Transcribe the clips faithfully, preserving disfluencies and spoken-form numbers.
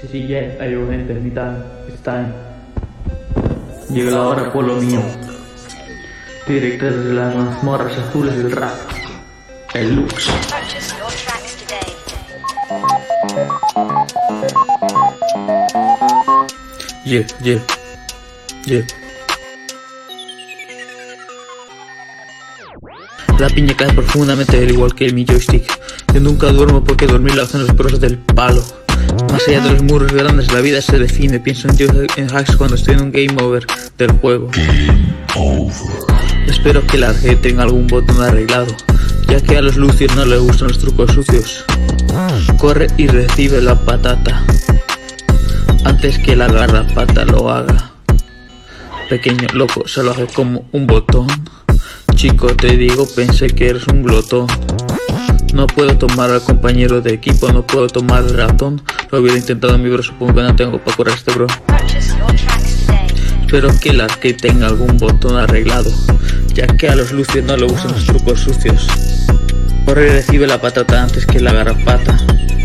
Si sigue hay una eternidad, está en. Llega la hora por lo mío. Directo desde las mazmorras azules del rap. El Lux. Yeah, yeah, yeah. La piña cae profundamente al igual que mi joystick. Yo nunca duermo porque dormir lo hacen los pros del palo. Más allá de los muros grandes la vida se define. Pienso en, yo, en hacks cuando estoy en un game over del juego. Game over. Espero que la arcade tenga algún botón arreglado, ya que a los lucios no les gustan los trucos sucios. Corre y recibe la patata antes que la garrapata lo haga. Pequeño loco, se lo hace como un botón. Chico, te digo, pensé que eres un glotón. No puedo tomar al compañero de equipo, no puedo tomar el ratón. Lo hubiera intentado mi bro, supongo que no tengo para curar este bro. Espero que el arcade tenga algún botón arreglado, ya que a los lucios no le gustan los trucos sucios. Corre y recibe la patata antes que la garrapata.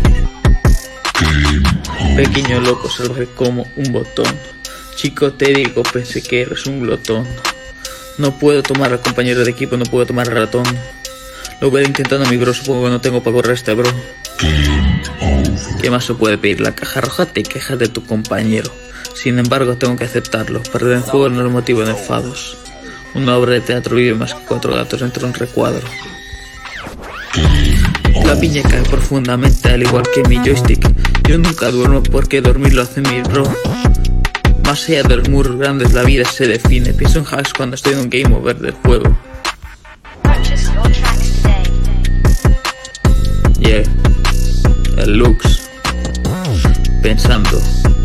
Pequeño loco, salvaje como un botón. Chico, te digo, pensé que eres un glotón. No puedo tomar al compañero de equipo, no puedo tomar al ratón. Lo hubiera intentando mi bro, supongo que no tengo para correr este bro. ¿Qué más se puede pedir? La caja roja te quejas de tu compañero. Sin embargo, tengo que aceptarlo. Perder en juego no es motivo de enfados. Una obra de teatro vive más que cuatro gatos entre un recuadro. La piña cae profundamente al igual que mi joystick. Yo nunca duermo porque dormir lo hace mi bro. Más allá de los muros grandes la vida se define. Pienso en hacks cuando estoy en un game over del juego. Yeah, el Lux. Pensando.